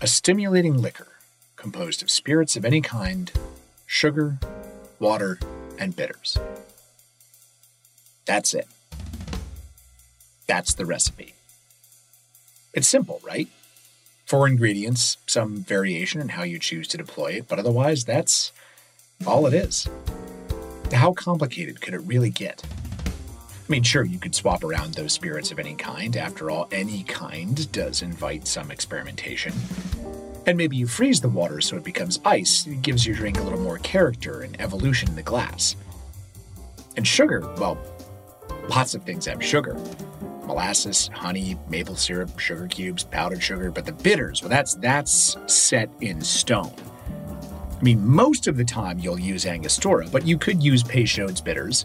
A stimulating liquor composed of spirits of any kind, sugar, water, and bitters. That's it. That's the recipe. It's simple, right? 4 ingredients, some variation in how you choose to deploy it, but otherwise that's all it is. How complicated could it really get? I mean, sure, you could swap around those spirits of any kind. After all, any kind does invite some experimentation. And maybe you freeze the water so it becomes ice. It gives your drink a little more character and evolution in the glass. And sugar, well, lots of things have sugar. Molasses, honey, maple syrup, sugar cubes, powdered sugar. But the bitters, well, that's set in stone. I mean, most of the time you'll use Angostura, but you could use Peychaud's bitters.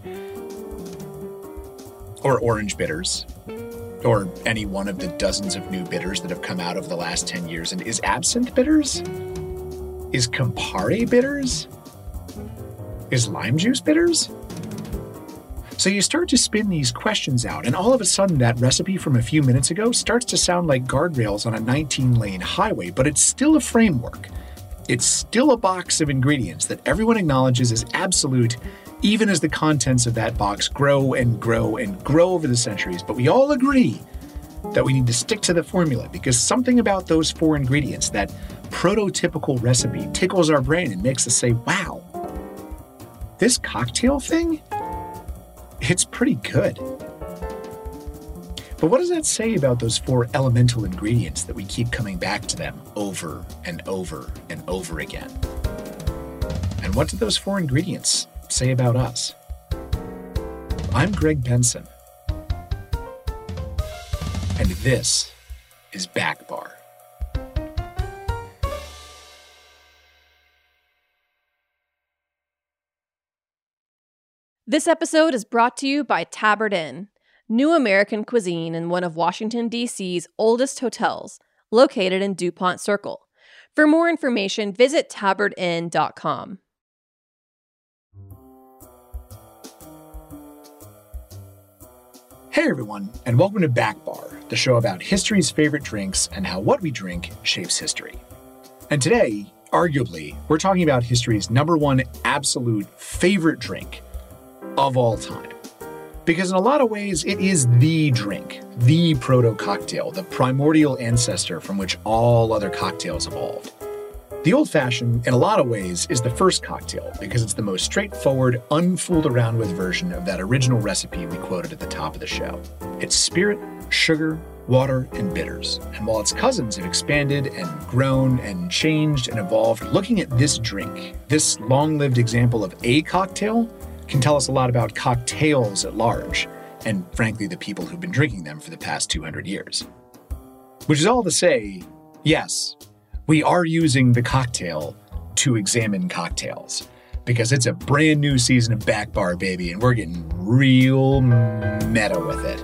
Or orange bitters. Or any one of the dozens of new bitters that have come out over the last 10 years. And is absinthe bitters? Is Campari bitters? Is lime juice bitters? So you start to spin these questions out, and all of a sudden that recipe from a few minutes ago starts to sound like guardrails on a 19-lane highway, but it's still a framework. It's still a box of ingredients that everyone acknowledges as absolute, even as the contents of that box grow and grow and grow over the centuries. But we all agree that we need to stick to the formula because something about those 4 ingredients, that prototypical recipe, tickles our brain and makes us say, wow, this cocktail thing? It's pretty good. But what does that say about those 4 elemental ingredients that we keep coming back to them over and over and over again? And what do those 4 ingredients say about us? I'm Greg Benson, and this is Back Bar. This episode is brought to you by Tabard Inn, new American cuisine in one of Washington, D.C.'s oldest hotels, located in DuPont Circle. For more information, visit tabardinn.com. Hey everyone, and welcome to Back Bar, the show about history's favorite drinks and how what we drink shapes history. And today, arguably, we're talking about history's #1 absolute favorite drink of all time. Because in a lot of ways, it is the drink, the proto-cocktail, the primordial ancestor from which all other cocktails evolved. The old-fashioned, in a lot of ways, is the first cocktail because it's the most straightforward, unfooled-around-with version of that original recipe we quoted at the top of the show. It's spirit, sugar, water, and bitters. And while its cousins have expanded and grown and changed and evolved, looking at this drink, this long-lived example of a cocktail, can tell us a lot about cocktails at large, and frankly, the people who've been drinking them for the past 200 years. Which is all to say, yes, we are using the cocktail to examine cocktails, because it's a brand new season of Back Bar, baby, and we're getting real meta with it.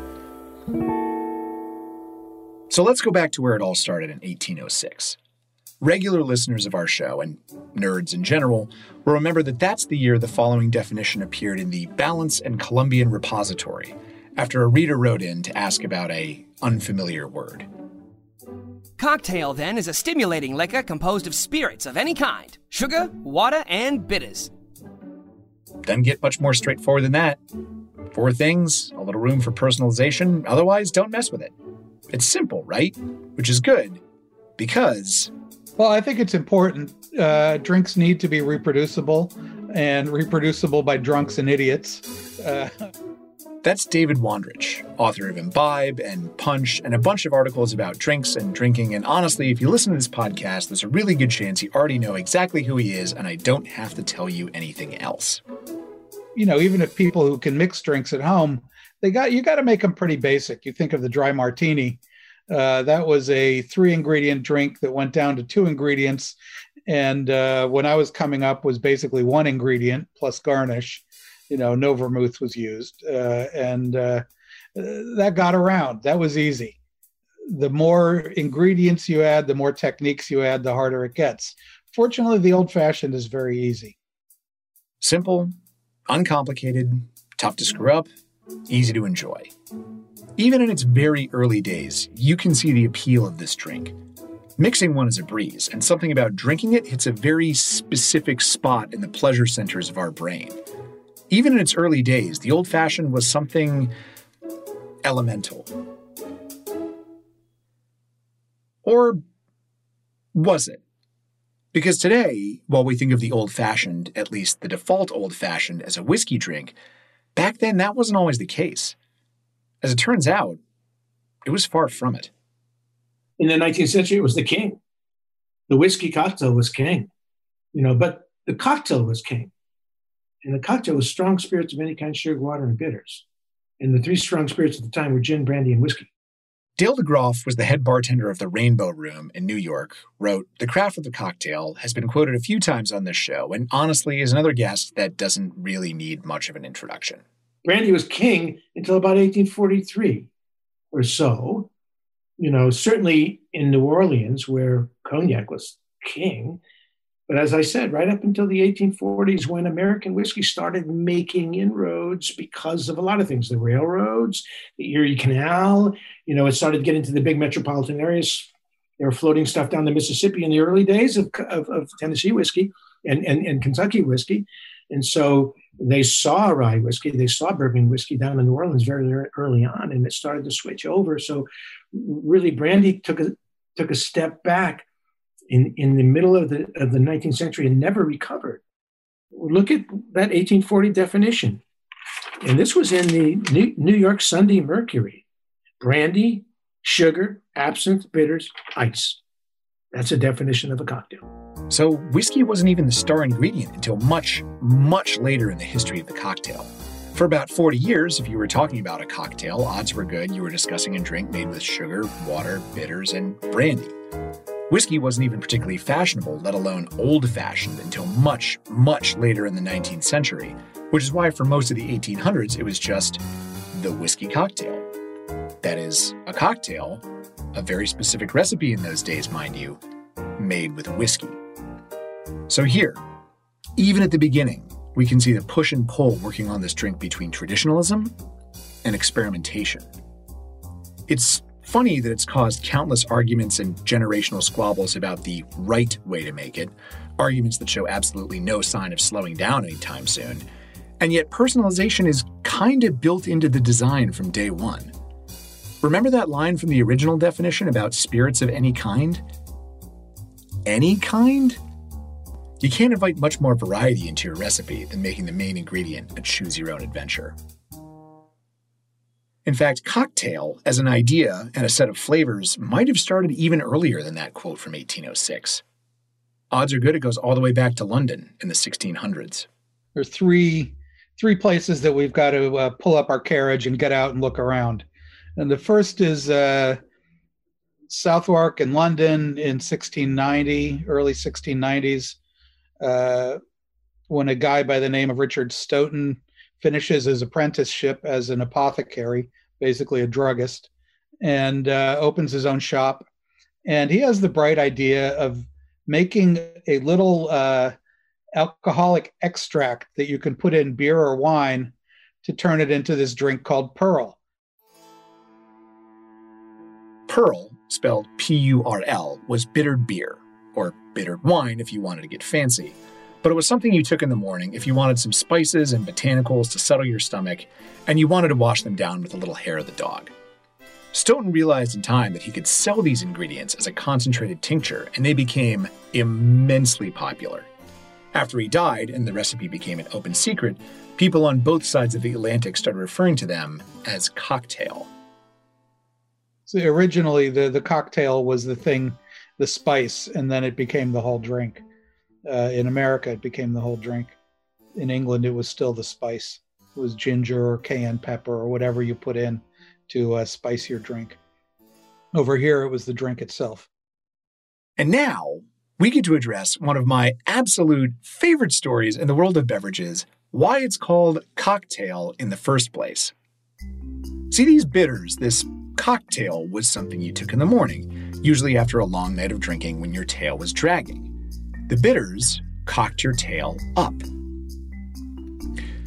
So let's go back to where it all started in 1806. Regular listeners of our show, and nerds in general, will remember that that's the year the following definition appeared in the Balance and Columbian Repository, after a reader wrote in to ask about a unfamiliar word. Cocktail, then, is a stimulating liquor composed of spirits of any kind, sugar, water, and bitters. Doesn't get much more straightforward than that. 4 things, a little room for personalization, otherwise don't mess with it. It's simple, right? Which is good, because... Well, I think it's important. Drinks need to be reproducible, and reproducible by drunks and idiots. That's David Wondrich, author of Imbibe and Punch and a bunch of articles about drinks and drinking. And honestly, if you listen to this podcast, there's a really good chance you already know exactly who he is, and I don't have to tell you anything else. You know, even if people who can mix drinks at home, you got to make them pretty basic. You think of the dry martini. That was a 3-ingredient drink that went down to 2 ingredients. And when I was coming up was basically 1 ingredient plus garnish. You know, no vermouth was used. And that got around. That was easy. The more ingredients you add, the more techniques you add, the harder it gets. Fortunately, the old-fashioned is very easy. Simple, uncomplicated, tough to screw up, easy to enjoy. Even in its very early days, you can see the appeal of this drink. Mixing one is a breeze, and something about drinking it hits a very specific spot in the pleasure centers of our brain. Even in its early days, the old-fashioned was something elemental. Or was it? Because today, while we think of the old-fashioned, at least the default old-fashioned, as a whiskey drink, back then that wasn't always the case. As it turns out, it was far from it. In the 19th century, it was the king. The whiskey cocktail was king, but the cocktail was king. And the cocktail was strong spirits of any kind, sugar, water, and bitters. And the three strong spirits at the time were gin, brandy, and whiskey. Dale DeGroff was the head bartender of the Rainbow Room in New York, wrote, "The craft of the cocktail has been quoted a few times on this show, and honestly is another guest that doesn't really need much of an introduction." Brandy was king until about 1843 or so. Certainly in New Orleans, where cognac was king. But as I said, right up until the 1840s, when American whiskey started making inroads because of a lot of things, the railroads, the Erie Canal, it started getting to the big metropolitan areas. They were floating stuff down the Mississippi in the early days of Tennessee whiskey and Kentucky whiskey. And so they saw rye whiskey, they saw bourbon whiskey down in New Orleans very early on, and it started to switch over. So really, brandy took a step back in the middle of the 19th century and never recovered. Look at that 1840 definition. And this was in the New York Sunday Mercury. Brandy, sugar, absinthe, bitters, ice. That's a definition of a cocktail. So whiskey wasn't even the star ingredient until much, much later in the history of the cocktail. For about 40 years, if you were talking about a cocktail, odds were good you were discussing a drink made with sugar, water, bitters, and brandy. Whiskey wasn't even particularly fashionable, let alone old-fashioned, until much, much later in the 19th century, which is why for most of the 1800s it was just the whiskey cocktail. That is, a cocktail, a very specific recipe in those days, mind you, made with whiskey. So here, even at the beginning, we can see the push and pull working on this drink between traditionalism and experimentation. It's funny that it's caused countless arguments and generational squabbles about the right way to make it, arguments that show absolutely no sign of slowing down anytime soon, and yet personalization is kind of built into the design from day one. Remember that line from the original definition about spirits of any kind? Any kind? You can't invite much more variety into your recipe than making the main ingredient a choose-your-own-adventure. In fact, cocktail, as an idea and a set of flavors, might have started even earlier than that quote from 1806. Odds are good it goes all the way back to London in the 1600s. There are three places that we've got to pull up our carriage and get out and look around. And the first is Southwark in London in 1690, early 1690s, when a guy by the name of Richard Stoughton finishes his apprenticeship as an apothecary, basically a druggist, and opens his own shop. And he has the bright idea of making a little alcoholic extract that you can put in beer or wine to turn it into this drink called Pearl. Pearl, spelled P-U-R-L, was bittered beer, or bittered wine if you wanted to get fancy. But it was something you took in the morning if you wanted some spices and botanicals to settle your stomach, and you wanted to wash them down with a little hair of the dog. Stoughton realized in time that he could sell these ingredients as a concentrated tincture, and they became immensely popular. After he died, and the recipe became an open secret, people on both sides of the Atlantic started referring to them as cocktail. So originally, the cocktail was the thing, the spice, and then it became the whole drink. In America, it became the whole drink. In England, it was still the spice. It was ginger or cayenne pepper or whatever you put in to spice your drink. Over here, it was the drink itself. And now, we get to address one of my absolute favorite stories in the world of beverages, why it's called cocktail in the first place. See, these bitters, this cocktail was something you took in the morning, usually after a long night of drinking when your tail was dragging. The bitters cocked your tail up.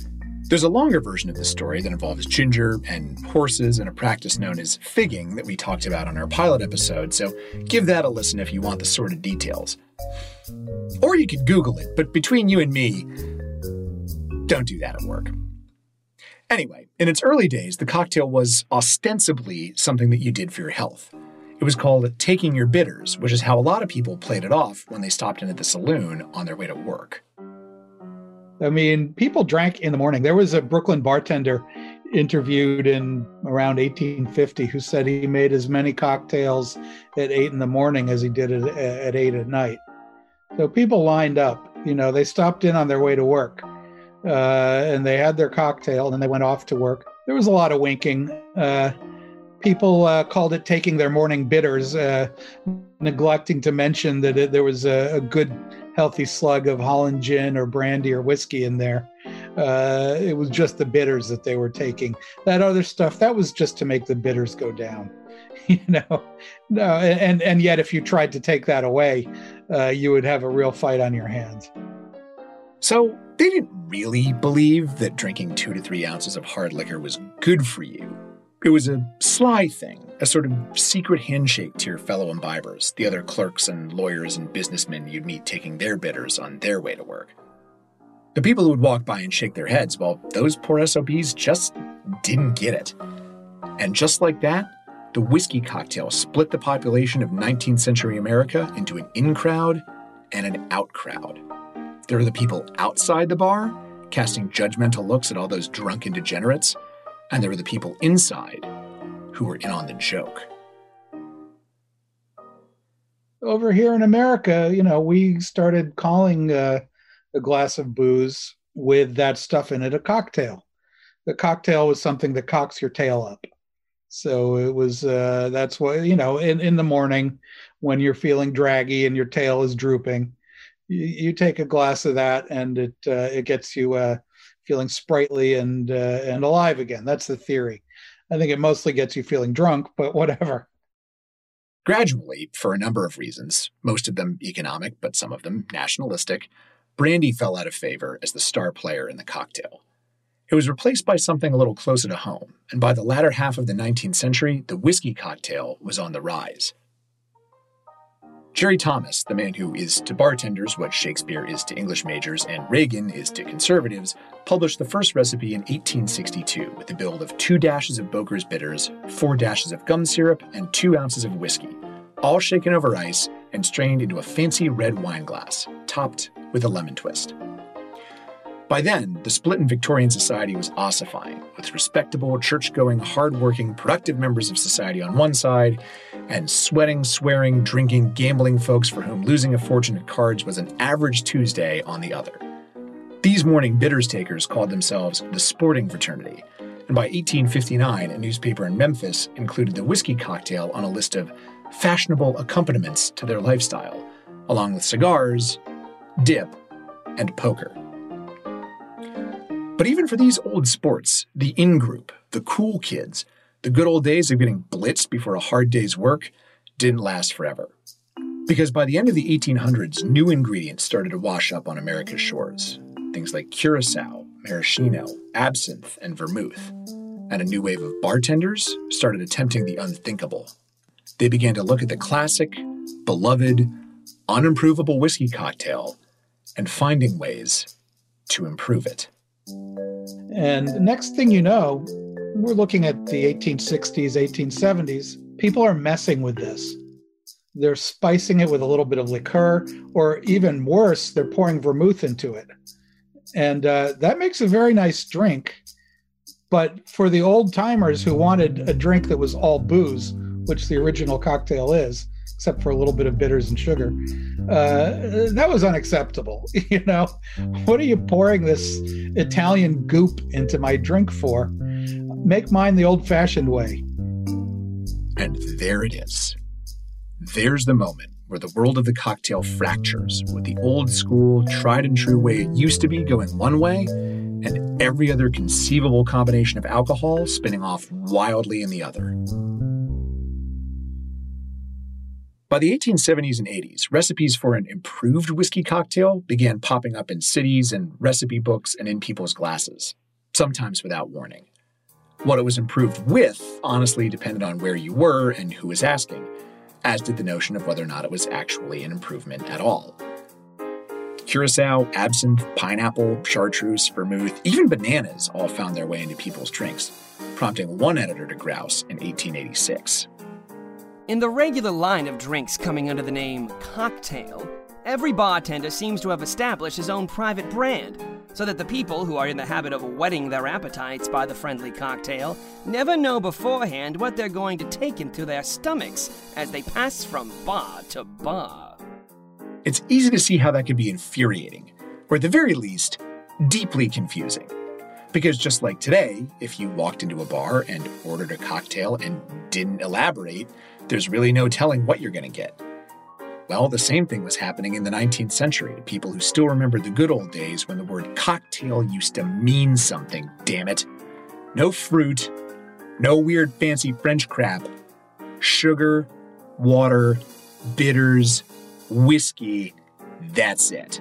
There's a longer version of this story that involves ginger and horses and a practice known as figging that we talked about on our pilot episode, so give that a listen if you want the sort of details. Or you could Google it, but between you and me, don't do that at work. Anyway, in its early days, the cocktail was ostensibly something that you did for your health. It was called taking your bitters, which is how a lot of people played it off when they stopped in at the saloon on their way to work. I mean, people drank in the morning. There was a Brooklyn bartender interviewed in around 1850 who said he made as many cocktails at 8 in the morning as he did at 8 at night. So people lined up, they stopped in on their way to work and they had their cocktail and they went off to work. There was a lot of winking. People called it taking their morning bitters, neglecting to mention that there was a good healthy slug of Holland gin or brandy or whiskey in there. It was just the bitters that they were taking. That other stuff, that was just to make the bitters go down. No, and yet if you tried to take that away, you would have a real fight on your hands. So they didn't really believe that drinking 2 to 3 ounces of hard liquor was good for you. It was a sly thing, a sort of secret handshake to your fellow imbibers, the other clerks and lawyers and businessmen you'd meet taking their bitters on their way to work. The people who would walk by and shake their heads, well, those poor SOBs just didn't get it. And just like that, the whiskey cocktail split the population of 19th century America into an in crowd and an out crowd. There were the people outside the bar, casting judgmental looks at all those drunken degenerates, and there were the people inside who were in on the joke. Over here in America, we started calling a glass of booze with that stuff in it a cocktail. The cocktail was something that cocks your tail up. So it was, that's what, in the morning when you're feeling draggy and your tail is drooping, you take a glass of that and it gets you feeling sprightly and alive again. That's the theory. I think it mostly gets you feeling drunk, but whatever. Gradually, for a number of reasons, most of them economic, but some of them nationalistic, brandy fell out of favor as the star player in the cocktail. It was replaced by something a little closer to home, and by the latter half of the 19th century, the whiskey cocktail was on the rise. Jerry Thomas, the man who is to bartenders what Shakespeare is to English majors and Reagan is to conservatives, published the first recipe in 1862 with a build of 2 dashes of Boker's bitters, 4 dashes of gum syrup, and 2 ounces of whiskey, all shaken over ice and strained into a fancy red wine glass, topped with a lemon twist. By then, the split in Victorian society was ossifying, with respectable, church-going, hard-working, productive members of society on one side, and sweating, swearing, drinking, gambling folks for whom losing a fortune at cards was an average Tuesday on the other. These morning bitters takers called themselves the Sporting Fraternity, and by 1859, a newspaper in Memphis included the whiskey cocktail on a list of fashionable accompaniments to their lifestyle, along with cigars, dip, and poker. But even for these old sports, the in-group, the cool kids, the good old days of getting blitzed before a hard day's work didn't last forever. Because by the end of the 1800s, new ingredients started to wash up on America's shores. Things like curacao, maraschino, absinthe, and vermouth. And a new wave of bartenders started attempting the unthinkable. They began to look at the classic, beloved, unimprovable whiskey cocktail and finding ways to improve it. And the next thing you know, we're looking at the 1860s, 1870s. People are messing with this. They're spicing it with a little bit of liqueur, or even worse, they're pouring vermouth into it. And that makes a very nice drink. But for the old timers who wanted a drink that was all booze, which the original cocktail is, except for a little bit of bitters and sugar, that was unacceptable. What are you pouring this Italian goop into my drink for? Make mine the old-fashioned way. And there it is. There's the moment where the world of the cocktail fractures, with the old school, tried and true way it used to be going one way, and every other conceivable combination of alcohol spinning off wildly in the other. By the 1870s and 80s, recipes for an improved whiskey cocktail began popping up in cities and recipe books and in people's glasses. sometimes without warning. What it was improved with honestly depended on where you were and who was asking, as did the notion of whether or not it was actually an improvement at all. Curacao, absinthe, pineapple, chartreuse, vermouth, even bananas all found their way into people's drinks, prompting one editor to grouse in 1886. In the regular line of drinks coming under the name cocktail, every bartender seems to have established his own private brand, so that the people who are in the habit of whetting their appetites by the friendly cocktail never know beforehand what they're going to take into their stomachs as they pass from bar to bar. It's easy to see how that could be infuriating, or at the very least, deeply confusing. Because just like today, if you walked into a bar and ordered a cocktail and didn't elaborate, there's really no telling what you're going to get. Well, the same thing was happening in the 19th century to people who still remembered the good old days when the word cocktail used to mean something, damn it. No fruit, no weird fancy French crap. Sugar, water, bitters, whiskey, that's it.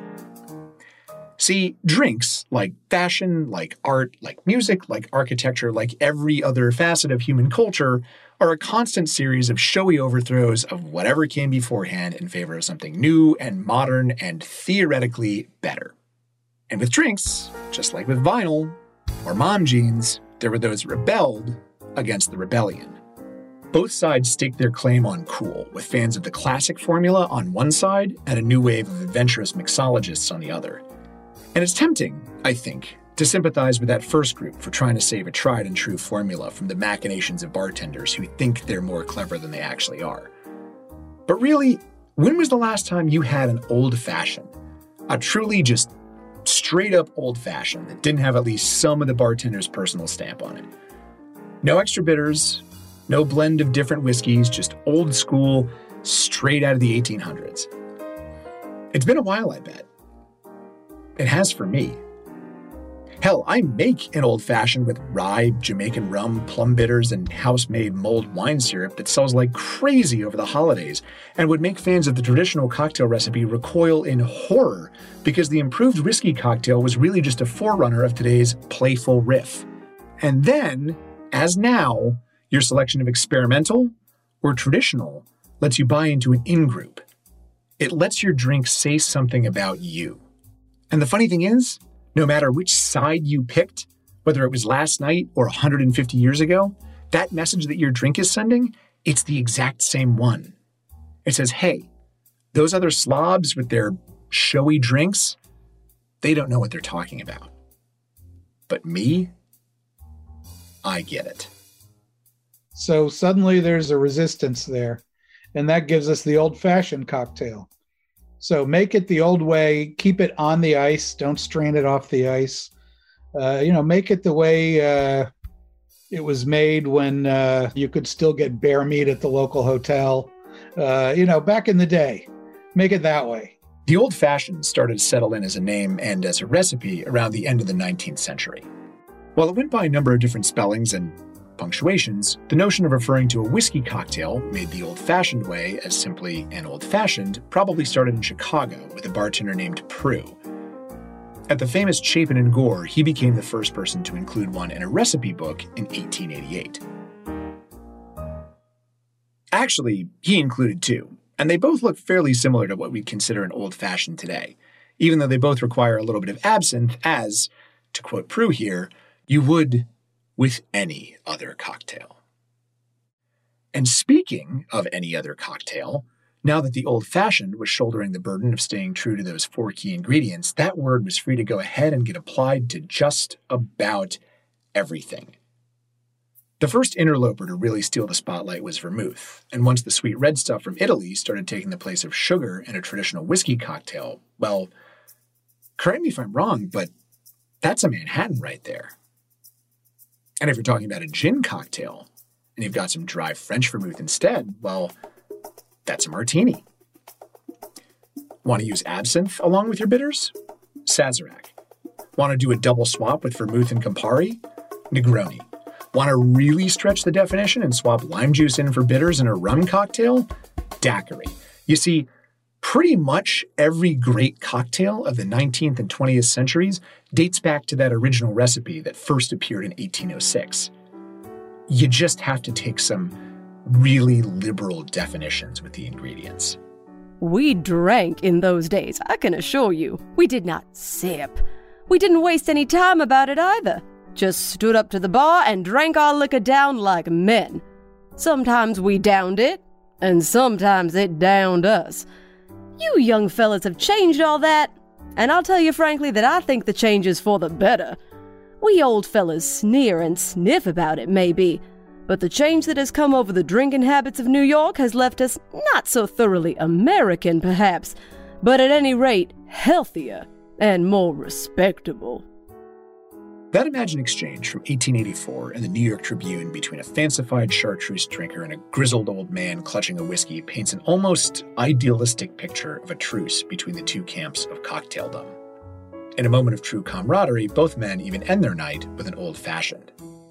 See, drinks, like fashion, like art, like music, like architecture, like every other facet of human culture, are a constant series of showy overthrows of whatever came beforehand in favor of something new and modern and theoretically better. And with drinks, just like with vinyl or mom jeans, there were those who rebelled against the rebellion. Both sides staked their claim on cool, with fans of the classic formula on one side and a new wave of adventurous mixologists on the other. And it's tempting, I think, to sympathize with that first group for trying to save a tried and true formula from the machinations of bartenders who think they're more clever than they actually are. But really, when was the last time you had an old-fashioned? A truly just straight-up old-fashioned that didn't have at least some of the bartender's personal stamp on it? No extra bitters, no blend of different whiskeys, just old school, straight out of the 1800s. It's been a while, I bet. It has for me. Hell, I make an old-fashioned with rye, Jamaican rum, plum bitters, and house-made mulled wine syrup that sells like crazy over the holidays and would make fans of the traditional cocktail recipe recoil in horror because the improved whiskey cocktail was really just a forerunner of today's playful riff. And then, as now, your selection of experimental or traditional lets you buy into an in-group. It lets your drink say something about you. And the funny thing is, no matter which side you picked, whether it was last night or 150 years ago, that message that your drink is sending, it's the exact same one. It says, hey, those other slobs with their showy drinks, they don't know what they're talking about. But me, I get it. So suddenly there's a resistance there, and that gives us the old-fashioned cocktail. So make it the old way, keep it on the ice, don't strain it off the ice. Make it the way it was made when you could still get bear meat at the local hotel. Back in the day, make it that way. The old-fashioned started to settle in as a name and as a recipe around the end of the 19th century. While it went by a number of different spellings and punctuations, the notion of referring to a whiskey cocktail made the old-fashioned way as simply an old-fashioned probably started in Chicago with a bartender named Prue. At the famous Chapin and Gore, he became the first person to include one in a recipe book in 1888. Actually, he included two, and they both look fairly similar to what we'd consider an old-fashioned today, even though they both require a little bit of absinthe as, to quote Prue here, you would with any other cocktail. And speaking of any other cocktail, now that the old-fashioned was shouldering the burden of staying true to those four key ingredients, that word was free to go ahead and get applied to just about everything. The first interloper to really steal the spotlight was vermouth, and once the sweet red stuff from Italy started taking the place of sugar in a traditional whiskey cocktail, well, correct me if I'm wrong, but that's a Manhattan right there. And if you're talking about a gin cocktail, and you've got some dry French vermouth instead, well, that's a martini. Want to use absinthe along with your bitters? Sazerac. Want to do a double swap with vermouth and Campari? Negroni. Want to really stretch the definition and swap lime juice in for bitters in a rum cocktail? Daiquiri. You see, pretty much every great cocktail of the 19th and 20th centuries dates back to that original recipe that first appeared in 1806. You just have to take some really liberal definitions with the ingredients. We drank in those days, I can assure you. We did not sip. We didn't waste any time about it either. Just stood up to the bar and drank our liquor down like men. Sometimes we downed it, and sometimes it downed us. You young fellas have changed all that, and I'll tell you frankly that I think the change is for the better. We old fellas sneer and sniff about it, maybe, but the change that has come over the drinking habits of New York has left us not so thoroughly American, perhaps, but at any rate, healthier and more respectable. That imagined exchange from 1884 in the New York Tribune between a fancified chartreuse drinker and a grizzled old man clutching a whiskey paints an almost idealistic picture of a truce between the two camps of cocktaildom. In a moment of true camaraderie, both men even end their night with an old-fashioned.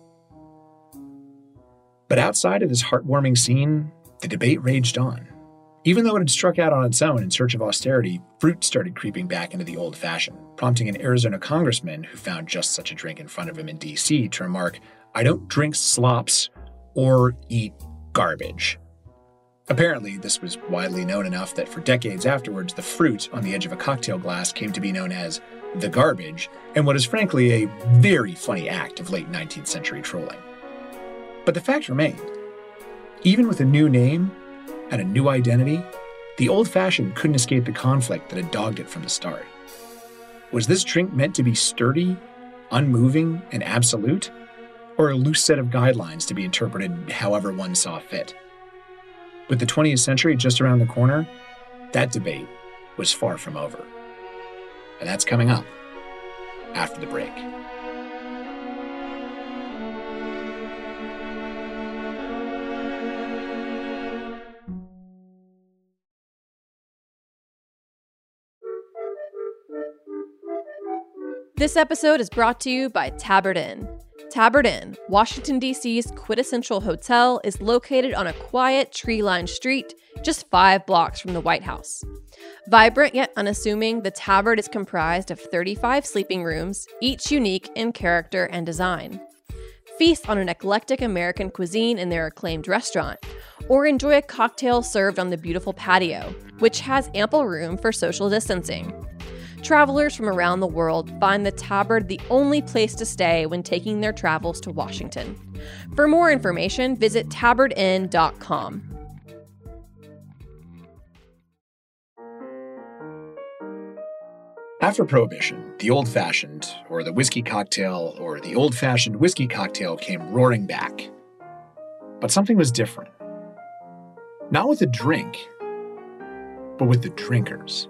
But outside of this heartwarming scene, the debate raged on. Even though it had struck out on its own in search of austerity, fruit started creeping back into the old-fashioned, prompting an Arizona congressman who found just such a drink in front of him in D.C. to remark, "I don't drink slops or eat garbage." Apparently, this was widely known enough that for decades afterwards, the fruit on the edge of a cocktail glass came to be known as the garbage, and what is frankly a very funny act of late 19th century trolling. But the fact remained, even with a new name and a new identity, the old-fashioned couldn't escape the conflict that had dogged it from the start. Was this drink meant to be sturdy, unmoving, and absolute, or a loose set of guidelines to be interpreted however one saw fit? With the 20th century just around the corner, that debate was far from over. And that's coming up after the break. This episode is brought to you by Tabard Inn. Tabard Inn, Washington, D.C.'s quintessential hotel, is located on a quiet, tree-lined street just 5 blocks from the White House. Vibrant yet unassuming, the Tabard is comprised of 35 sleeping rooms, each unique in character and design. Feast on an eclectic American cuisine in their acclaimed restaurant, or enjoy a cocktail served on the beautiful patio, which has ample room for social distancing. Travelers from around the world find the Tabard the only place to stay when taking their travels to Washington. For more information, visit tabardinn.com. After Prohibition, the old-fashioned, or the whiskey cocktail, or the old-fashioned whiskey cocktail came roaring back. But something was different. Not with the drink, but with the drinkers.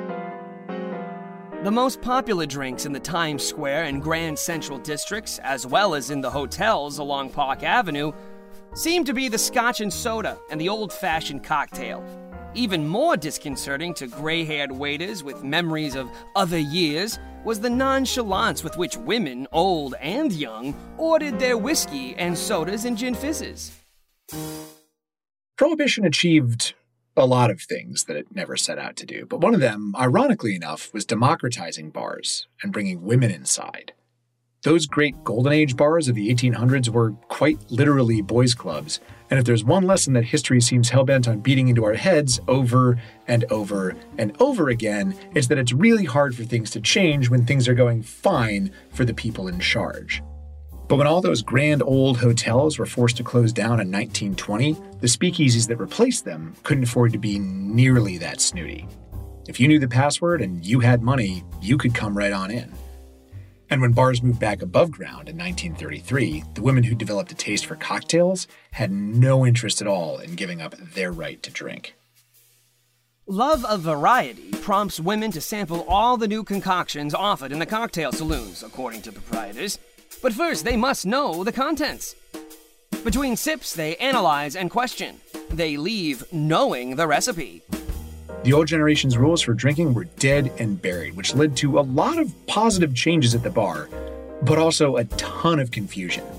The most popular drinks in the Times Square and Grand Central districts, as well as in the hotels along Park Avenue, seem to be the scotch and soda and the old-fashioned cocktail. Even more disconcerting to gray-haired waiters with memories of other years was the nonchalance with which women, old and young, ordered their whiskey and sodas and gin fizzes. Prohibition achieved a lot of things that it never set out to do, but one of them, ironically enough, was democratizing bars and bringing women inside. Those great Golden Age bars of the 1800s were quite literally boys' clubs, and if there's one lesson that history seems hell-bent on beating into our heads over and over and over again, it's that it's really hard for things to change when things are going fine for the people in charge. But when all those grand old hotels were forced to close down in 1920, the speakeasies that replaced them couldn't afford to be nearly that snooty. If you knew the password and you had money, you could come right on in. And when bars moved back above ground in 1933, the women who developed a taste for cocktails had no interest at all in giving up their right to drink. Love of variety prompts women to sample all the new concoctions offered in the cocktail saloons, according to proprietors. But first, they must know the contents. Between sips, they analyze and question. They leave knowing the recipe. The old generation's rules for drinking were dead and buried, which led to a lot of positive changes at the bar, but also a ton of confusion.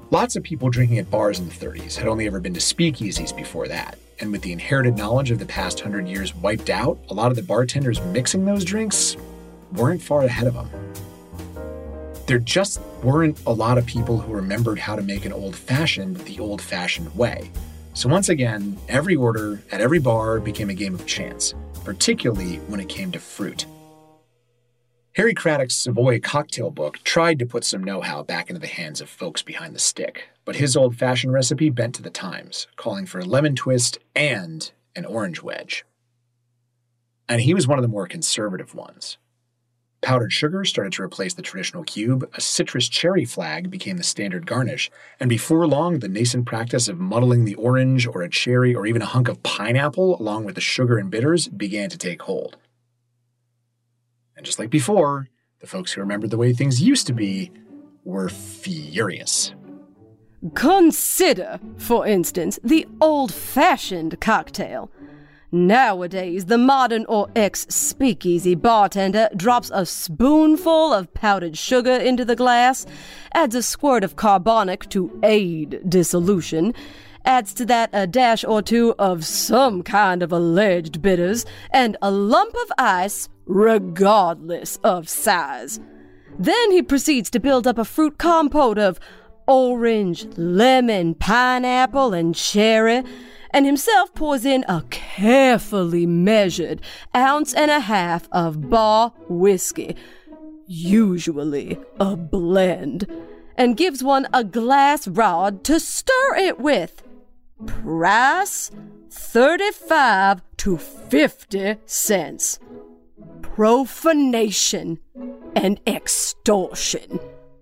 Lots of people drinking at bars in the 30s had only ever been to speakeasies before that, and with the inherited knowledge of the past 100 years wiped out, a lot of the bartenders mixing those drinks weren't far ahead of them. There just weren't a lot of people who remembered how to make an old-fashioned the old-fashioned way. So once again, every order at every bar became a game of chance, particularly when it came to fruit. Harry Craddock's Savoy cocktail book tried to put some know-how back into the hands of folks behind the stick, but his old-fashioned recipe bent to the times, calling for a lemon twist and an orange wedge. And he was one of the more conservative ones. Powdered sugar started to replace the traditional cube, a citrus cherry flag became the standard garnish, and before long, the nascent practice of muddling the orange or a cherry or even a hunk of pineapple along with the sugar and bitters began to take hold. And just like before, the folks who remembered the way things used to be were furious. Consider, for instance, the old-fashioned cocktail. Nowadays, the modern or ex-speakeasy bartender drops a spoonful of powdered sugar into the glass, adds a squirt of carbonic to aid dissolution, adds to that a dash or two of some kind of alleged bitters, and a lump of ice, regardless of size. Then he proceeds to build up a fruit compote of orange, lemon, pineapple, and cherry, and himself pours in a carefully measured 1.5 ounces of bar whiskey, usually a blend, and gives one a glass rod to stir it with. Price, 35 to 50 cents. Profanation and extortion.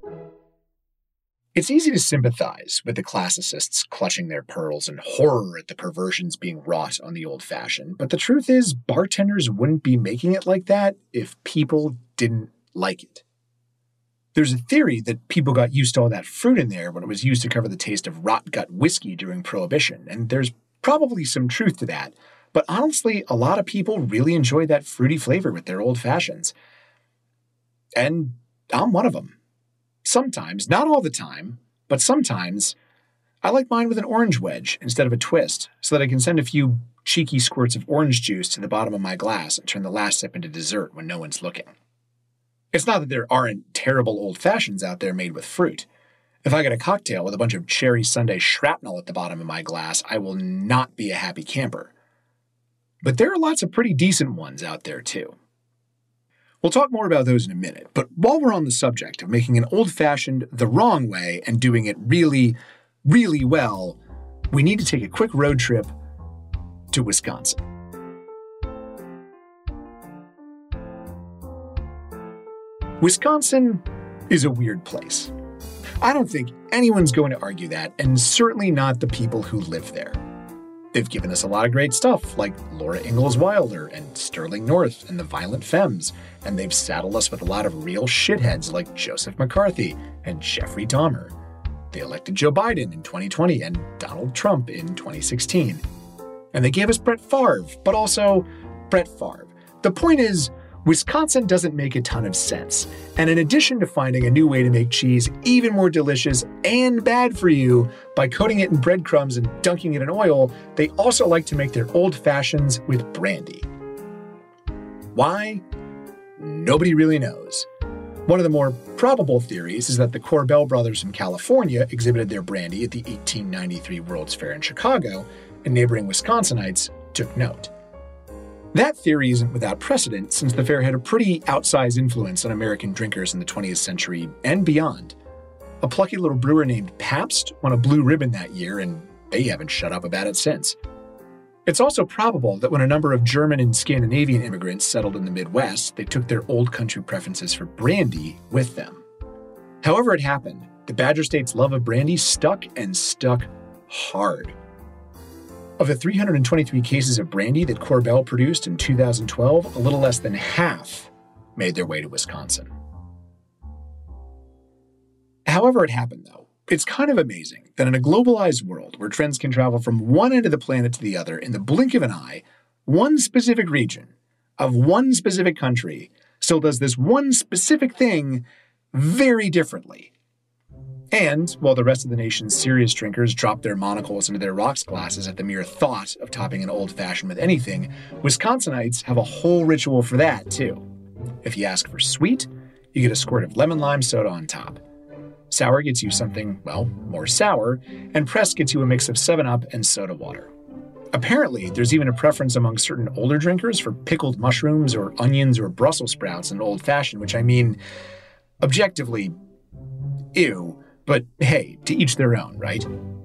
It's easy to sympathize with the classicists clutching their pearls and horror at the perversions being wrought on the old-fashioned, but the truth is bartenders wouldn't be making it like that if people didn't like it. There's a theory that people got used to all that fruit in there when it was used to cover the taste of rot-gut whiskey during Prohibition, and there's probably some truth to that, but honestly, a lot of people really enjoy that fruity flavor with their old-fashions. And I'm one of them. Sometimes, not all the time, but sometimes, I like mine with an orange wedge instead of a twist, so that I can send a few cheeky squirts of orange juice to the bottom of my glass and turn the last sip into dessert when no one's looking. It's not that there aren't terrible old-fashions out there made with fruit. If I get a cocktail with a bunch of cherry sundae shrapnel at the bottom of my glass, I will not be a happy camper. But there are lots of pretty decent ones out there, too. We'll talk more about those in a minute, but while we're on the subject of making an old-fashioned the wrong way and doing it really, really well, we need to take a quick road trip to Wisconsin. Wisconsin is a weird place. I don't think anyone's going to argue that, and certainly not the people who live there. They've given us a lot of great stuff, like Laura Ingalls Wilder and Sterling North and the Violent Femmes, and they've saddled us with a lot of real shitheads like Joseph McCarthy and Jeffrey Dahmer. They elected Joe Biden in 2020 and Donald Trump in 2016. And they gave us Brett Favre, but also Brett Favre. The point is, Wisconsin doesn't make a ton of sense, and in addition to finding a new way to make cheese even more delicious and bad for you by coating it in breadcrumbs and dunking it in oil, they also like to make their old fashions with brandy. Why? Nobody really knows. One of the more probable theories is that the Korbel brothers from California exhibited their brandy at the 1893 World's Fair in Chicago, and neighboring Wisconsinites took note. That theory isn't without precedent, since the fair had a pretty outsized influence on American drinkers in the 20th century and beyond. A plucky little brewer named Pabst won a blue ribbon that year, and they haven't shut up about it since. It's also probable that when a number of German and Scandinavian immigrants settled in the Midwest, they took their old country preferences for brandy with them. However it happened, the Badger State's love of brandy stuck and stuck hard. Of the 323 cases of brandy that Korbel produced in 2012, a little less than half made their way to Wisconsin. However it happened, though, it's kind of amazing that in a globalized world where trends can travel from one end of the planet to the other in the blink of an eye, one specific region of one specific country still does this one specific thing very differently. And while the rest of the nation's serious drinkers drop their monocles into their rocks glasses at the mere thought of topping an old-fashioned with anything, Wisconsinites have a whole ritual for that, too. If you ask for sweet, you get a squirt of lemon-lime soda on top. Sour gets you something, well, more sour, and pressed gets you a mix of 7-Up and soda water. Apparently, there's even a preference among certain older drinkers for pickled mushrooms or onions or Brussels sprouts in old-fashioned, which I mean, objectively, ew, but hey, to each their own, right?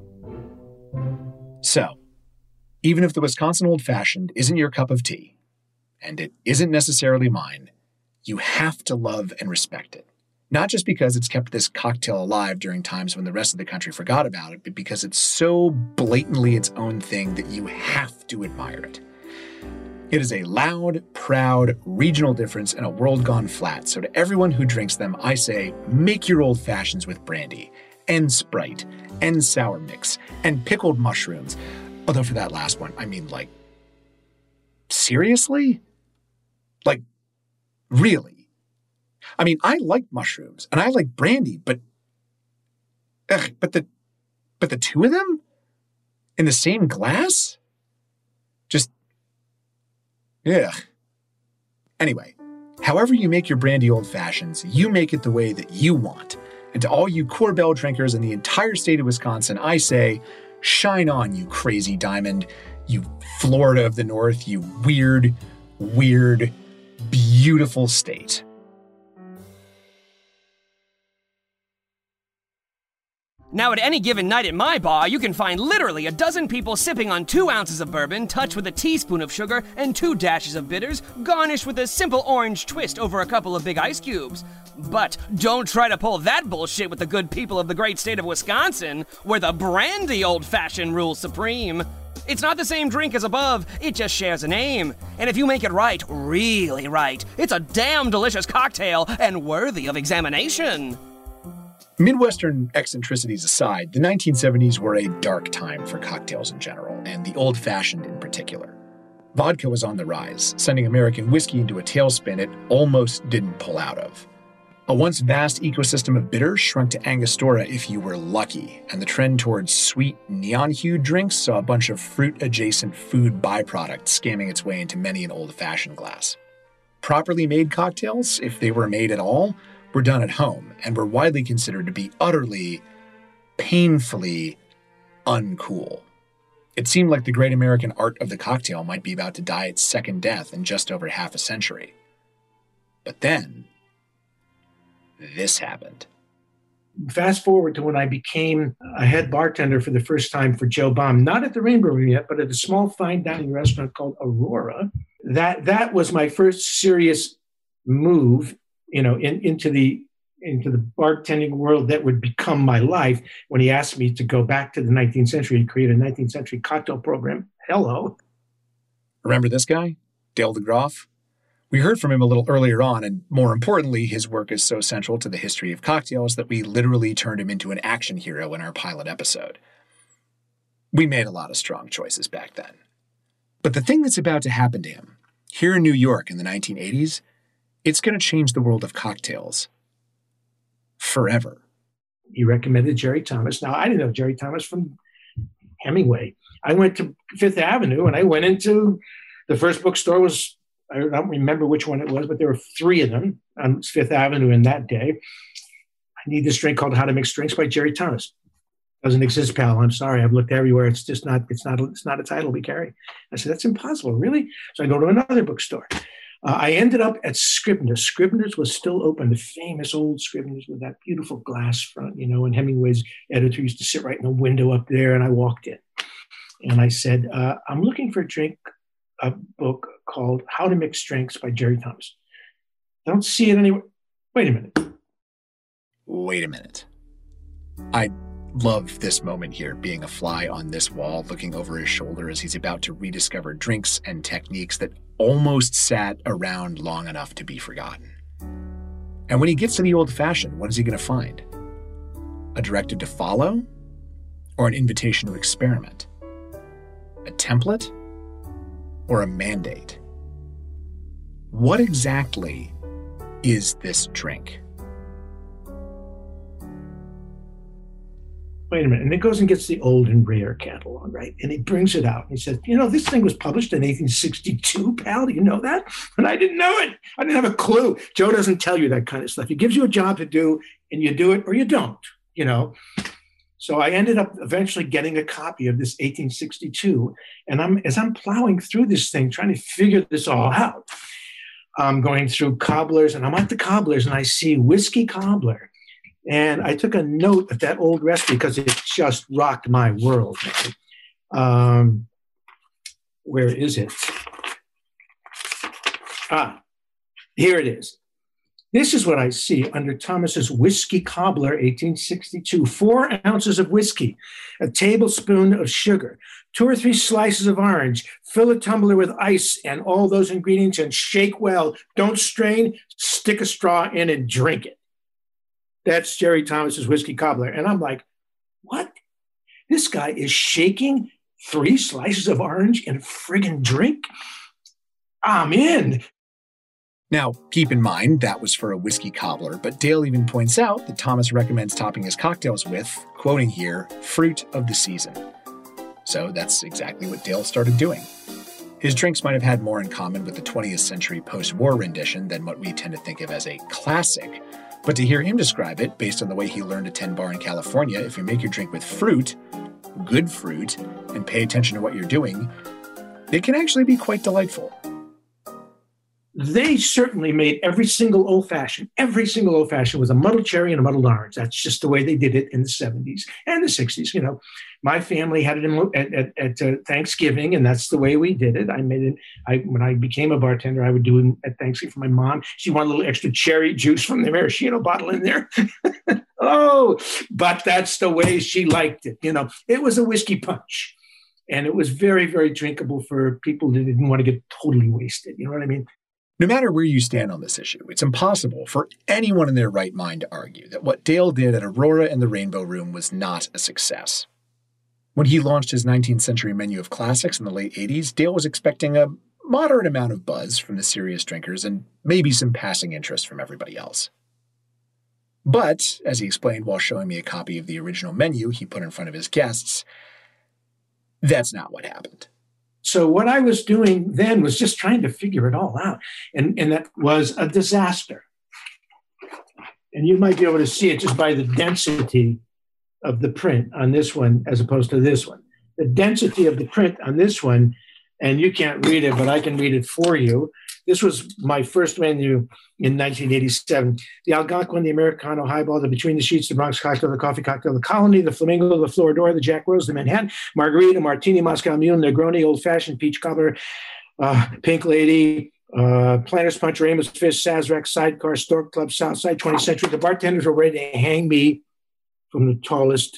So, even if the Wisconsin old-fashioned isn't your cup of tea, and it isn't necessarily mine, you have to love and respect it. Not just because it's kept this cocktail alive during times when the rest of the country forgot about it, but because it's so blatantly its own thing that you have to admire it. It is a loud, proud, regional difference in a world gone flat, so to everyone who drinks them, I say, make your old fashions with brandy, and Sprite, and sour mix, and pickled mushrooms. Although for that last one, I mean, like, seriously? Like, really? I mean, I like mushrooms and I like brandy, but the two of them in the same glass? Just, ugh. Anyway, however you make your brandy old fashions, you make it the way that you want. And to all you Korbel drinkers in the entire state of Wisconsin, I say, shine on, you crazy diamond, you Florida of the North, you weird, beautiful state. Now, at any given night at my bar, you can find literally a dozen people sipping on 2 ounces of bourbon, touched with a teaspoon of sugar and 2 dashes of bitters, garnished with a simple orange twist over a couple of big ice cubes. But don't try to pull that bullshit with the good people of the great state of Wisconsin, where the brandy old-fashioned rules supreme. It's not the same drink as above, it just shares a name. And if you make it right, really right, it's a damn delicious cocktail and worthy of examination. Midwestern eccentricities aside, the 1970s were a dark time for cocktails in general, and the old-fashioned in particular. Vodka was on the rise, sending American whiskey into a tailspin it almost didn't pull out of. A once vast ecosystem of bitters shrunk to Angostura if you were lucky, and the trend towards sweet, neon-hued drinks saw a bunch of fruit-adjacent food byproducts scamming its way into many an old-fashioned glass. Properly made cocktails, if they were made at all, were done at home and were widely considered to be utterly, painfully uncool. It seemed like the great American art of the cocktail might be about to die its second death in just over half a century. But then, this happened. Fast forward to when I became a head bartender for the first time for Joe Baum, not at the Rainbow Room yet, but at a small fine dining restaurant called Aurora. That was my first serious move, into the bartending world that would become my life, when he asked me to go back to the 19th century and create a 19th century cocktail program. Hello. Remember this guy? Dale DeGroff? We heard from him a little earlier on, and more importantly, his work is so central to the history of cocktails that we literally turned him into an action hero in our pilot episode. We made a lot of strong choices back then. But the thing that's about to happen to him, here in New York in the 1980s, it's going to change the world of cocktails. Forever. He recommended Jerry Thomas. Now, I didn't know Jerry Thomas from Hemingway. I went to Fifth Avenue, and I went into the first bookstore was, I don't remember which one it was, but there were 3 of them on Fifth Avenue in that day. I need this drink called How to Mix Drinks by Jerry Thomas. Doesn't exist, pal. I'm sorry. I've looked everywhere. It's just not, it's not a title we carry. I said, that's impossible, really? So I go to another bookstore. I ended up at Scribner's. Scribner's was still open, the famous old Scribner's with that beautiful glass front, and Hemingway's editor used to sit right in the window up there, and I walked in. And I said, I'm looking for a book called How to Mix Drinks by Jerry Thomas. I don't see it anywhere. Wait a minute. I love this moment here, being a fly on this wall, looking over his shoulder as he's about to rediscover drinks and techniques that almost sat around long enough to be forgotten. And when he gets to the old-fashioned, what is he going to find? A directive to follow? Or an invitation to experiment? A template? Or a mandate? What exactly is this drink? wait a minute. And it goes and gets the old and rare catalog, right? And he brings it out. And he says, this thing was published in 1862, pal. Do you know that? And I didn't know it. I didn't have a clue. Joe doesn't tell you that kind of stuff. He gives you a job to do, and you do it or you don't, So I ended up eventually getting a copy of this 1862. And as I'm plowing through this thing, trying to figure this all out, I'm going through cobblers, and I'm at the cobblers, and I see Whiskey Cobbler. And I took a note of that old recipe because it just rocked my world. Where is it? Here it is. This is what I see under Thomas's Whiskey Cobbler, 1862. 4 ounces of whiskey, a tablespoon of sugar, 2 or 3 slices of orange, fill a tumbler with ice and all those ingredients and shake well. Don't strain, stick a straw in and drink it. That's Jerry Thomas's Whiskey Cobbler. And I'm like, what? This guy is shaking 3 slices of orange in a friggin' drink? I'm in. Now, keep in mind, that was for a whiskey cobbler, but Dale even points out that Thomas recommends topping his cocktails with, quoting here, fruit of the season. So that's exactly what Dale started doing. His drinks might have had more in common with the 20th century post-war rendition than what we tend to think of as a classic, but to hear him describe it, based on the way he learned at 10 Bar in California, if you make your drink with fruit, good fruit, and pay attention to what you're doing, it can actually be quite delightful. They certainly made every single old-fashioned was a muddled cherry and a muddled orange. That's just the way they did it in the 70s and the 60s. My family had it at Thanksgiving, and that's the way we did it. I made it. When I became a bartender, I would do it at Thanksgiving for my mom. She wanted a little extra cherry juice from the maraschino bottle in there. But that's the way she liked it. It was a whiskey punch, and it was very, very drinkable for people that didn't want to get totally wasted. You know what I mean? No matter where you stand on this issue, it's impossible for anyone in their right mind to argue that what Dale did at Aurora and the Rainbow Room was not a success. When he launched his 19th century menu of classics in the late 80s, Dale was expecting a moderate amount of buzz from the serious drinkers and maybe some passing interest from everybody else. But, as he explained while showing me a copy of the original menu he put in front of his guests, that's not what happened. So what I was doing then was just trying to figure it all out. And that was a disaster. And you might be able to see it just by the density of the print on this one as opposed to this one. The density of the print on this one, and you can't read it, but I can read it for you. This was my first menu in 1987. The Algonquin, the Americano highball, the Between the Sheets, the Bronx cocktail, the coffee cocktail, the Colony, the Flamingo, the Floridor, the Jack Rose, the Manhattan, Margarita, Martini, Moscow Mule, Negroni, Old Fashioned, Peach Cobbler, Pink Lady, Planter's Punch, Raymond's Fist, Sazerac, Sidecar, Stork Club, Southside, 20th Century. The bartenders were ready to hang me from the tallest.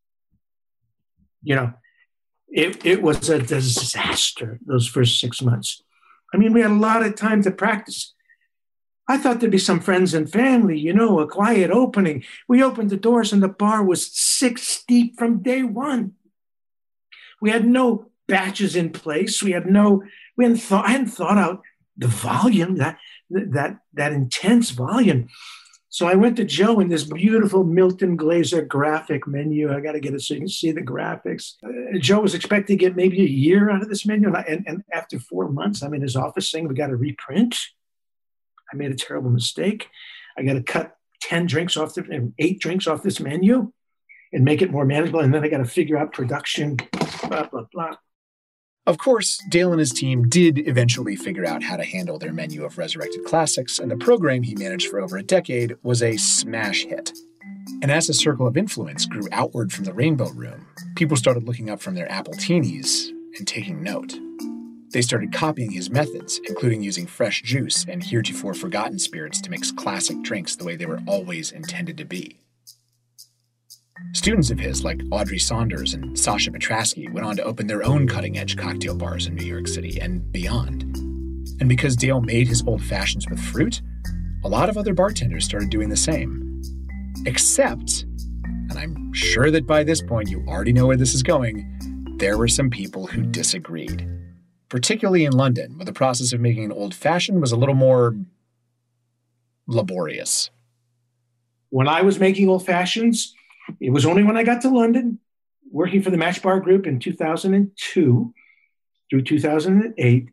It was a disaster those first 6 months. I mean, we had a lot of time to practice. I thought there'd be some friends and family, a quiet opening. We opened the doors and the bar was 6 deep from day one. We had no batches in place. I hadn't thought out the volume, that intense volume. So I went to Joe in this beautiful Milton Glaser graphic menu. I got to get it so you can see the graphics. Joe was expecting to get maybe a year out of this menu. And after 4 months, I'm in his office saying, we got to reprint. I made a terrible mistake. I got to cut 8 drinks off this menu and make it more manageable. And then I got to figure out production, blah, blah, blah. Of course, Dale and his team did eventually figure out how to handle their menu of resurrected classics, and the program he managed for over a decade was a smash hit. And as the circle of influence grew outward from the Rainbow Room, people started looking up from their Appletinis and taking note. They started copying his methods, including using fresh juice and heretofore forgotten spirits to mix classic drinks the way they were always intended to be. Students of his, like Audrey Saunders and Sasha Petrasky, went on to open their own cutting-edge cocktail bars in New York City and beyond. And because Dale made his old fashions with fruit, a lot of other bartenders started doing the same. Except, and I'm sure that by this point you already know where this is going, there were some people who disagreed. Particularly in London, where the process of making an old-fashioned was a little more laborious. When I was making old fashions, It was only when I got to London, working for the Match Bar Group in 2002 through 2008,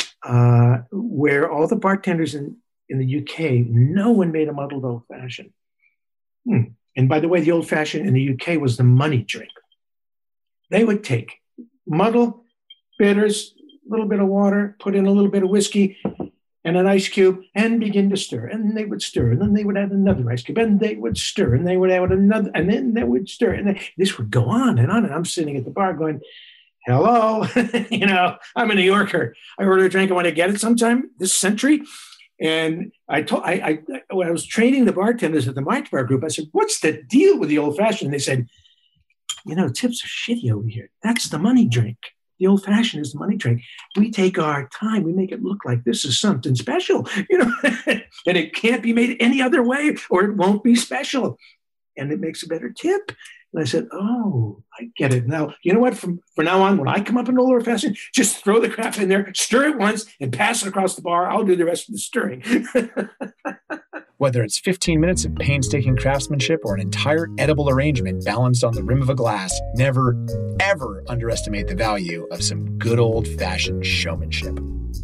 where all the bartenders in the UK, no one made a muddled old-fashioned. And by the way, the old-fashioned in the UK was the money drink. They would take muddle, bitters, a little bit of water, put in a little bit of whiskey and an ice cube, and begin to stir. And then they would stir, and then they would add another ice cube, and they would stir, and they would add another, and then they would stir. And this would go on and on. And I'm sitting at the bar going, hello, I'm a New Yorker. I order a drink. I want to get it sometime this century. And when I was training the bartenders at the Match Bar Group, I said, what's the deal with the old-fashioned? And they said, tips are shitty over here. That's the money drink. The old-fashioned is the money drink. We take our time. We make it look like this is something special, and it can't be made any other way or it won't be special. And it makes a better tip. And I said, oh, I get it. Now, you know what? From now on, when I come up in old-fashioned, just throw the crap in there, stir it once, and pass it across the bar. I'll do the rest of the stirring. Whether it's 15 minutes of painstaking craftsmanship or an entire edible arrangement balanced on the rim of a glass, never, ever underestimate the value of some good old-fashioned showmanship.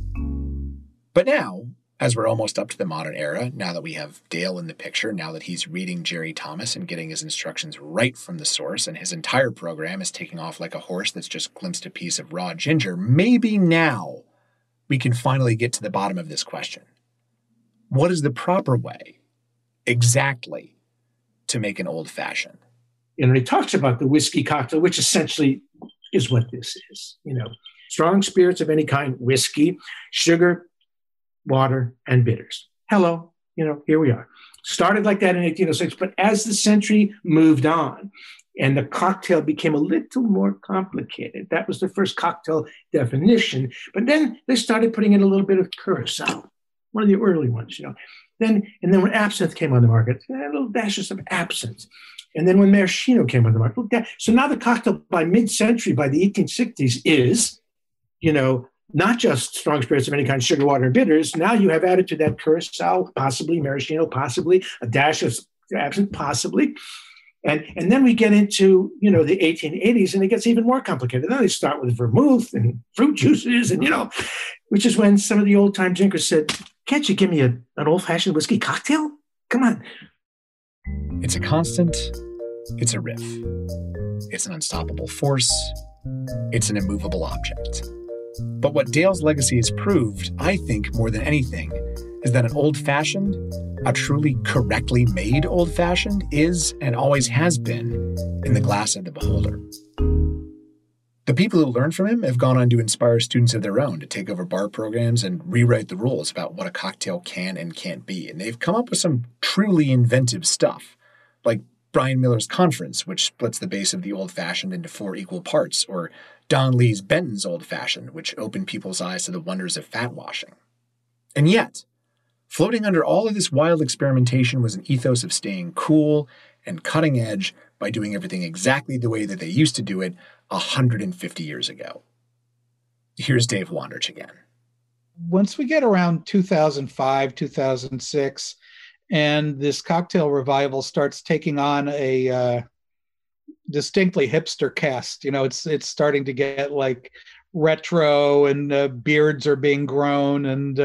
But now, as we're almost up to the modern era, now that we have Dale in the picture, now that he's reading Jerry Thomas and getting his instructions right from the source, and his entire program is taking off like a horse that's just glimpsed a piece of raw ginger, maybe now we can finally get to the bottom of this question. What is the proper way, exactly, to make an old-fashioned? And he talks about the whiskey cocktail, which essentially is what this is. Strong spirits of any kind, whiskey, sugar, water, and bitters. Hello, here we are. Started like that in 1806, but as the century moved on and the cocktail became a little more complicated, that was the first cocktail definition. But then they started putting in a little bit of curacao, one of the early ones, and then when absinthe came on the market, a little dashes of absinthe. And then when maraschino came on the market, so now the cocktail by mid-century, by the 1860s, is, not just strong spirits of any kind, sugar, water, and bitters. Now you have added to that curacao, possibly maraschino, possibly a dash of absinthe, possibly. And then we get into, the 1880s, and it gets even more complicated. Then they start with vermouth and fruit juices, and, which is when some of the old-time drinkers said, can't you give me an old-fashioned whiskey cocktail? Come on. It's a constant. It's a riff. It's an unstoppable force. It's an immovable object. But what Dale's legacy has proved, I think, more than anything, is that an old-fashioned, a truly correctly made old-fashioned, is and always has been in the glass of the beholder. The people who learned from him have gone on to inspire students of their own to take over bar programs and rewrite the rules about what a cocktail can and can't be. And they've come up with some truly inventive stuff, like Brian Miller's Conference, which splits the base of the old-fashioned into 4 equal parts, or Don Lee's Benton's Old-Fashioned, which opened people's eyes to the wonders of fat washing. And yet, floating under all of this wild experimentation was an ethos of staying cool and cutting edge by doing everything exactly the way that they used to do it 150 years ago. Here's Dave Wondrich again. Once we get around 2005, 2006, and this cocktail revival starts taking on a distinctly hipster cast, it's starting to get like retro, and beards are being grown, and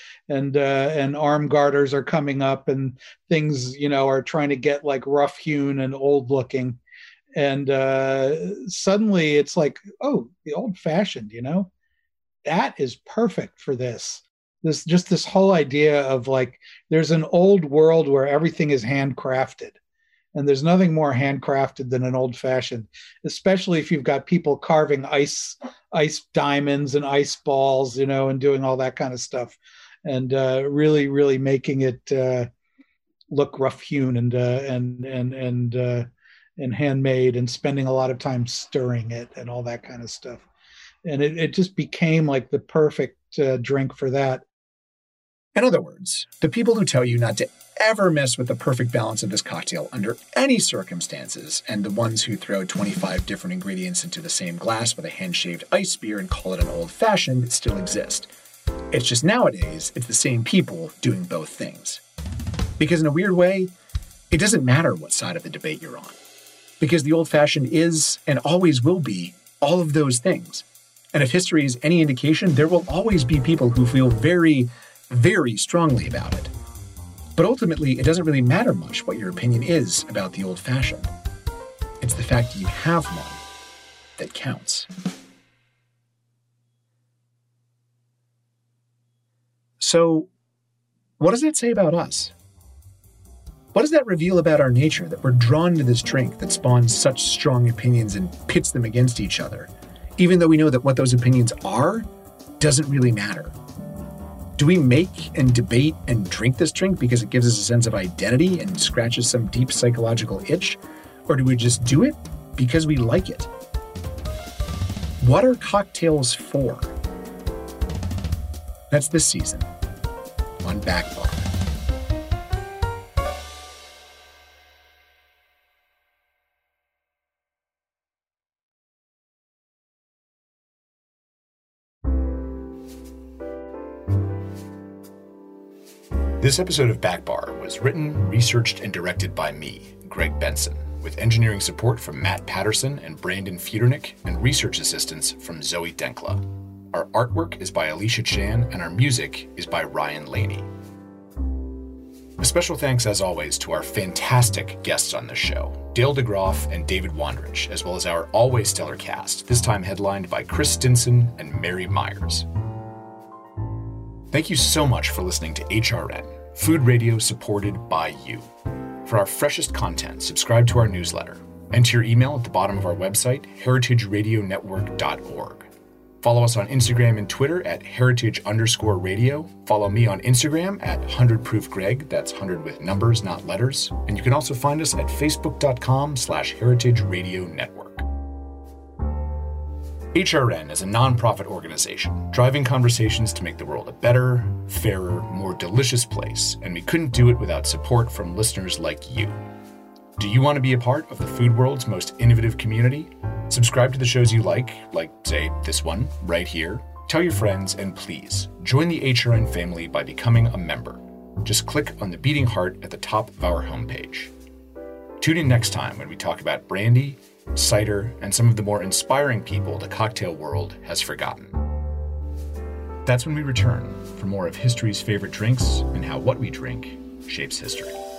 arm garters are coming up, and things are trying to get like rough hewn and old looking, and suddenly it's like, oh, the old fashioned, that is perfect for this whole idea of like, there's an old world where everything is handcrafted. And there's nothing more handcrafted than an old-fashioned, especially if you've got people carving ice diamonds and ice balls, and doing all that kind of stuff, and really, really making it look rough-hewn and handmade, and spending a lot of time stirring it and all that kind of stuff. And it just became like the perfect drink for that. In other words, the people who tell you not to ever mess with the perfect balance of this cocktail under any circumstances, and the ones who throw 25 different ingredients into the same glass with a hand-shaved ice beer and call it an old-fashioned, still exist. It's just nowadays, it's the same people doing both things. Because in a weird way, it doesn't matter what side of the debate you're on. Because the old-fashioned is and always will be all of those things. And if history is any indication, there will always be people who feel very, very strongly about it. But ultimately, it doesn't really matter much what your opinion is about the old-fashioned. It's the fact that you have one that counts. So, what does that say about us? What does that reveal about our nature, that we're drawn to this drink that spawns such strong opinions and pits them against each other, even though we know that what those opinions are doesn't really matter? Do we make and debate and drink this drink because it gives us a sense of identity and scratches some deep psychological itch? Or do we just do it because we like it? What are cocktails for? That's this season on Back Bar. This episode of Back Bar was written, researched, and directed by me, Greg Benson, with engineering support from Matt Patterson and Brandon Feudernick, and research assistance from Zoe Denkla. Our artwork is by Alicia Chan, and our music is by Ryan Laney. A special thanks, as always, to our fantastic guests on this show, Dale DeGroff and David Wondrich, as well as our always stellar cast, this time headlined by Chris Stinson and Mary Myers. Thank you so much for listening to HRN, food radio supported by you. For our freshest content, subscribe to our newsletter. Enter your email at the bottom of our website, heritageradionetwork.org. Follow us on Instagram and Twitter at heritage_radio. Follow me on Instagram at 100proofgreg. That's 100 with numbers, not letters. And you can also find us at facebook.com/heritageradionetwork. HRN is a nonprofit organization driving conversations to make the world a better, fairer, more delicious place, and we couldn't do it without support from listeners like you. Do you want to be a part of the food world's most innovative community? Subscribe to the shows you like, say, this one, right here. Tell your friends, and please, join the HRN family by becoming a member. Just click on the beating heart at the top of our homepage. Tune in next time when we talk about brandy, cider, and some of the more inspiring people the cocktail world has forgotten. That's when we return for more of history's favorite drinks and how what we drink shapes history.